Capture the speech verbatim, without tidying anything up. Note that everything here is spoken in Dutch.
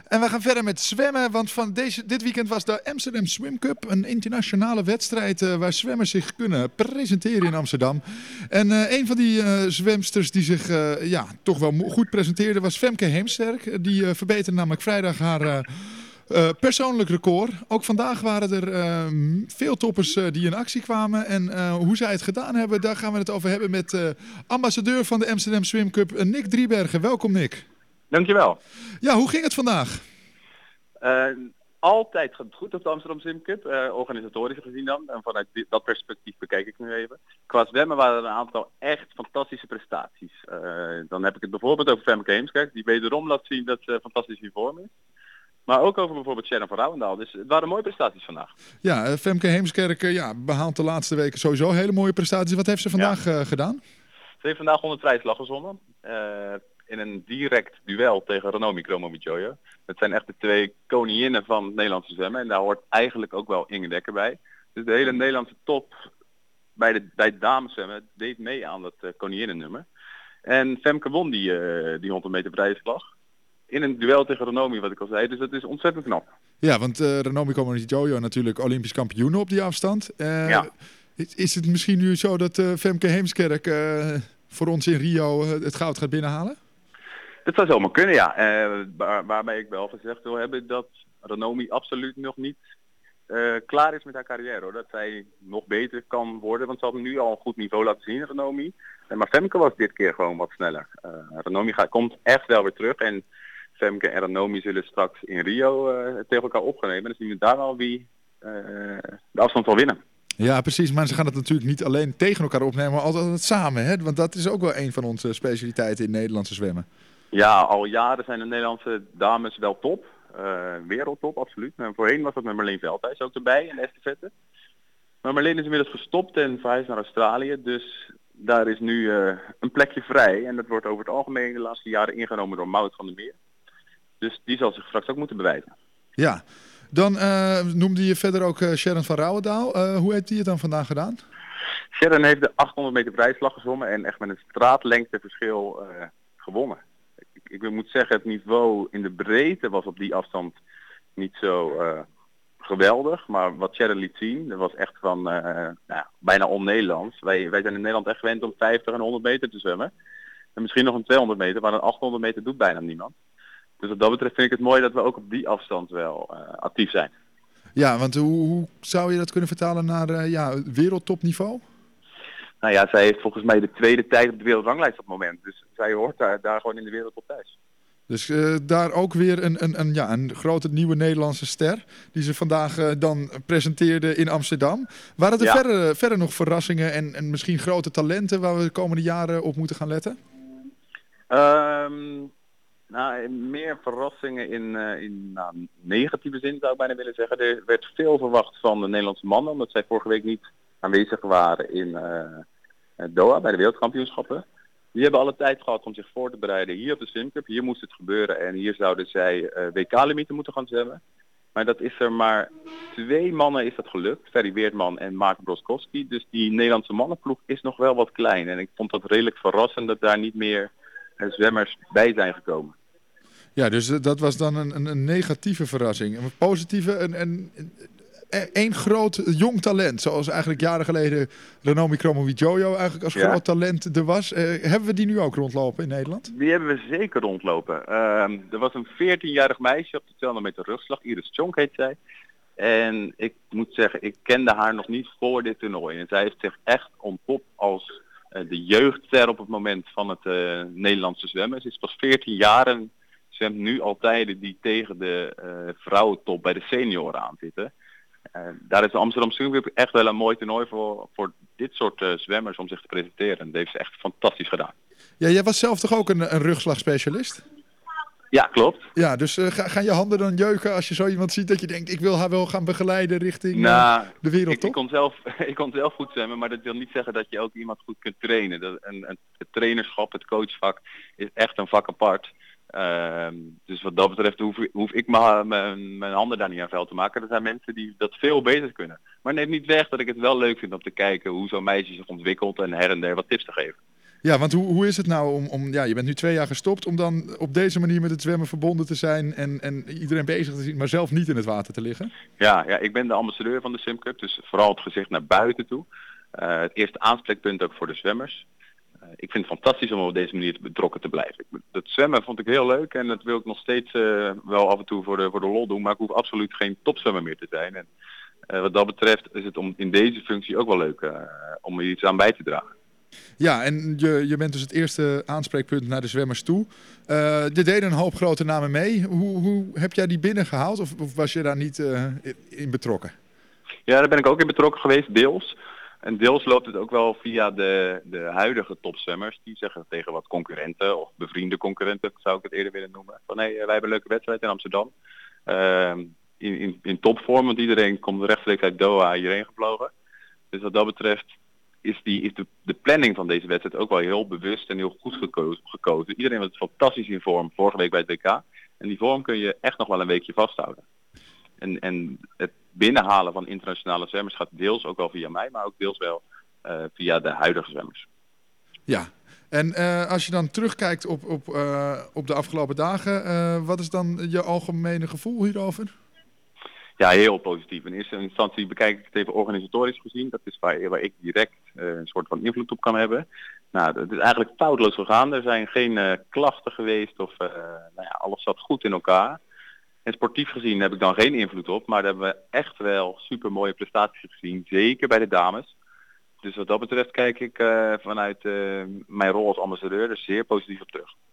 En we gaan verder met zwemmen, want van deze, dit weekend was de Amsterdam Swim Cup, een internationale wedstrijd uh, waar zwemmers zich kunnen presenteren in Amsterdam. En uh, een van die uh, zwemsters die zich uh, ja, toch wel goed presenteerde was Femke Heemskerk. Die uh, verbeterde namelijk vrijdag haar uh, uh, persoonlijk record. Ook vandaag waren er uh, veel toppers uh, die in actie kwamen. En uh, hoe zij het gedaan hebben, daar gaan we het over hebben met uh, ambassadeur van de Amsterdam Swim Cup, uh, Nick Driebergen. Welkom, Nick. Dankjewel. Ja, hoe ging het vandaag? Uh, altijd gaat het goed op de Amsterdam Swim Cup, uh, organisatorisch gezien dan. En vanuit dit, dat perspectief bekijk ik nu even. Qua zwemmen waren er een aantal echt fantastische prestaties. Uh, dan heb ik het bijvoorbeeld over Femke Heemskerk, die wederom laat zien dat ze fantastisch in vorm is. Maar ook over bijvoorbeeld Sharon van Rouwendaal. Dus het waren mooie prestaties vandaag. Ja, uh, Femke Heemskerk uh, ja, behaalt de laatste weken sowieso hele mooie prestaties. Wat heeft ze vandaag ja. uh, gedaan? Ze heeft vandaag honderd vrijslag gezwonnen. Uh, in een direct duel tegen Ranomi Kromowidjojo. Dat zijn echt de twee koninginnen van het Nederlandse zwemmen. En daar hoort eigenlijk ook wel Inge Dekker bij. Dus de hele Nederlandse top bij, de, bij het dameszwemmen deed mee aan dat uh, koninginnennummer. En Femke won die, uh, die honderd meter vrije slag. In een duel tegen Ranomi, wat ik al zei. Dus dat is ontzettend knap. Ja, want uh, Ranomi Kromowidjojo natuurlijk Olympisch kampioen op die afstand. Uh, ja. is, is het misschien nu zo dat uh, Femke Heemskerk uh, voor ons in Rio uh, het goud gaat binnenhalen? Dat zou zomaar kunnen, ja. Uh, waar, waarbij ik wel gezegd wil hebben dat Ranomi absoluut nog niet uh, klaar is met haar carrière. Hoor. Dat zij nog beter kan worden, want ze had nu al een goed niveau laten zien, Ranomi. Uh, maar Femke was dit keer gewoon wat sneller. Uh, Ranomi gaat, komt echt wel weer terug en Femke en Ranomi zullen straks in Rio uh, tegen elkaar opgenomen. En dan zien we daar wel wie uh, de afstand zal winnen. Ja, precies. Maar ze gaan het natuurlijk niet alleen tegen elkaar opnemen, maar altijd samen. Hè? Want dat is ook wel een van onze specialiteiten in Nederlandse zwemmen. Ja, al jaren zijn de Nederlandse dames wel top. Uh, wereldtop, absoluut. En voorheen was dat met Marleen Veldhuis ook erbij in de estafette. Maar Marleen is inmiddels gestopt en verhuisd naar Australië. Dus daar is nu uh, een plekje vrij. En dat wordt over het algemeen de laatste jaren ingenomen door Maud van der Meer. Dus die zal zich straks ook moeten bewijzen. Ja, dan uh, noemde je verder ook uh, Sharon van Rouwendaal. Uh, hoe heeft die het dan vandaag gedaan? Sharon heeft de achthonderd meter vrijslag gezwommen en echt met een straatlengteverschil uh, gewonnen. Ik moet zeggen, het niveau in de breedte was op die afstand niet zo uh, geweldig. Maar wat Sharon liet zien, dat was echt van uh, nou, bijna on-Nederlands. Wij, wij zijn in Nederland echt gewend om vijftig en honderd meter te zwemmen. En misschien nog een tweehonderd meter, maar een achthonderd meter doet bijna niemand. Dus wat dat betreft vind ik het mooi dat we ook op die afstand wel uh, actief zijn. Ja, want hoe, hoe zou je dat kunnen vertalen naar uh, ja, wereldtopniveau? Nou ja, zij heeft volgens mij de tweede tijd op de wereldranglijst op het moment. Dus zij hoort daar, daar gewoon in de wereldtop thuis. Dus uh, daar ook weer een, een, een, ja, een grote nieuwe Nederlandse ster die ze vandaag uh, dan presenteerde in Amsterdam. Waren er ja. verder, verder nog verrassingen en, en misschien grote talenten waar we de komende jaren op moeten gaan letten? Um, nou, meer verrassingen in, uh, in nou, negatieve zin zou ik bijna willen zeggen. Er werd veel verwacht van de Nederlandse mannen, omdat zij vorige week niet aanwezig waren in uh, Doha bij de wereldkampioenschappen. Die hebben alle tijd gehad om zich voor te bereiden hier op de Swim Cup. Hier moest het gebeuren en hier zouden zij uh, W K-limieten moeten gaan zwemmen. Maar dat is er maar twee mannen is dat gelukt. Ferry Weertman en Mark Broskowski. Dus die Nederlandse mannenploeg is nog wel wat klein. En ik vond dat redelijk verrassend dat daar niet meer uh, zwemmers bij zijn gekomen. Ja, dus uh, dat was dan een, een, een negatieve verrassing. Een positieve, een... een... Eén groot jong talent, zoals eigenlijk jaren geleden Ranomi Kromowidjojo eigenlijk als ja. groot talent er was. Uh, hebben we die nu ook rondlopen in Nederland? Die hebben we zeker rondlopen. Uh, er was een veertienjarig meisje op de tweehonderd meter rugslag, Iris Tjonk heet zij. En ik moet zeggen, ik kende haar nog niet voor dit toernooi. En zij heeft zich echt ontpopt als uh, de jeugdster op het moment van het uh, Nederlandse zwemmen. Ze is pas veertien jaar en zwemt nu al tijden die tegen de uh, vrouwentop bij de senioren aan zitten. Uh, daar is de Amsterdam Swim Cup echt wel een mooi toernooi voor, voor dit soort uh, zwemmers om zich te presenteren. Dat heeft ze echt fantastisch gedaan. Ja, jij was zelf toch ook een, een rugslagspecialist? Ja, klopt. Ja, dus uh, ga, gaan je handen dan jeuken als je zo iemand ziet dat je denkt, ik wil haar wel gaan begeleiden richting nou, uh, de wereldtop? Ik, ik, kon zelf, ik kon zelf goed zwemmen, maar dat wil niet zeggen dat je ook iemand goed kunt trainen. Dat, een, een, het trainerschap, het coachvak is echt een vak apart. Uh, dus wat dat betreft hoef, hoef ik mijn, mijn, mijn handen daar niet aan vuil te maken. Er zijn mensen die dat veel beter kunnen. Maar neemt niet weg dat ik het wel leuk vind om te kijken hoe zo'n meisje zich ontwikkelt en her en der wat tips te geven. Ja, want hoe, hoe is het nou om, om, ja, je bent nu twee jaar gestopt, om dan op deze manier met het zwemmen verbonden te zijn en, en iedereen bezig te zien, maar zelf niet in het water te liggen? Ja, ja, ik ben de ambassadeur van de Swim Cup, dus vooral het gezicht naar buiten toe. Uh, het eerste aanspreekpunt ook voor de zwemmers. Uh, ik vind het fantastisch om op deze manier betrokken te blijven. Ik, dat zwemmen vond ik heel leuk en dat wil ik nog steeds uh, wel af en toe voor de, voor de lol doen, maar ik hoef absoluut geen topzwemmer meer te zijn. En uh, wat dat betreft is het om in deze functie ook wel leuk uh, om er iets aan bij te dragen. Ja, en je, je bent dus het eerste aanspreekpunt naar de zwemmers toe. Uh, er deden een hoop grote namen mee. Hoe, hoe heb jij die binnengehaald of, of was je daar niet uh, in betrokken? Ja, daar ben ik ook in betrokken geweest, deels. En deels loopt het ook wel via de, de huidige topzwemmers. Die zeggen tegen wat concurrenten of bevriende concurrenten, zou ik het eerder willen noemen. Van hé, hey, wij hebben een leuke wedstrijd in Amsterdam. Uh, in, in, in topvorm, want iedereen komt rechtstreeks uit Doha hierheen gevlogen. Dus wat dat betreft is, die, is de, de planning van deze wedstrijd ook wel heel bewust en heel goed gekozen. gekozen. Iedereen was fantastisch in vorm vorige week bij het W K. En die vorm kun je echt nog wel een weekje vasthouden. En, en het binnenhalen van internationale zwemmers gaat deels ook wel via mij, maar ook deels wel uh, via de huidige zwemmers. Ja, en uh, als je dan terugkijkt op, op, uh, op de afgelopen dagen, uh, wat is dan je algemene gevoel hierover? Ja, heel positief. In eerste instantie bekijk ik het even organisatorisch gezien. Dat is waar, waar ik direct uh, een soort van invloed op kan hebben. Nou, het is eigenlijk foutloos gegaan. Er zijn geen uh, klachten geweest of uh, nou ja, alles zat goed in elkaar. En sportief gezien heb ik dan geen invloed op, maar daar hebben we echt wel super mooie prestaties gezien, zeker bij de dames. Dus wat dat betreft kijk ik uh, vanuit uh, mijn rol als ambassadeur er zeer positief op terug.